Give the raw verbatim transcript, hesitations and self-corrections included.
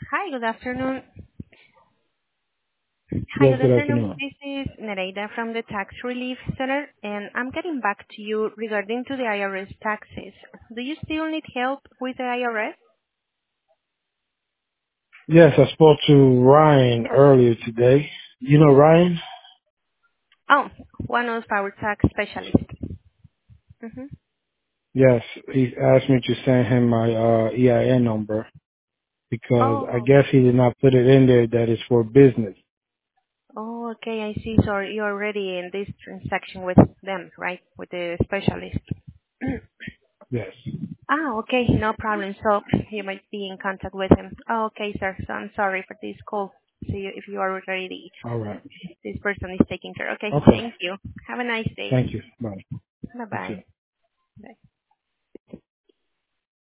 Hi, good afternoon. Hi, Yes, good good afternoon. afternoon. This is Nereida from the Tax Relief Center, and I'm getting back to you regarding to the I R S taxes. Do you still need help with the I R S? Yes, I spoke to Ryan earlier today. You know Ryan? Oh, one of our tax specialists. Mm-hmm. Yes, he asked me to send him my uh E I N number because I Oh, guess he did not put it in there that it's for business. oh, okay, I see. So you're already in this transaction with them, right? With the specialist. Yes. Ah, okay, no problem. So you might be in contact with him. Oh, okay, sir. So I'm sorry for this call. See if you are already All right. this person is taking care. Okay, Okay. thank you. Have a nice day. Thank you. Bye. You too. Bye-bye. Bye.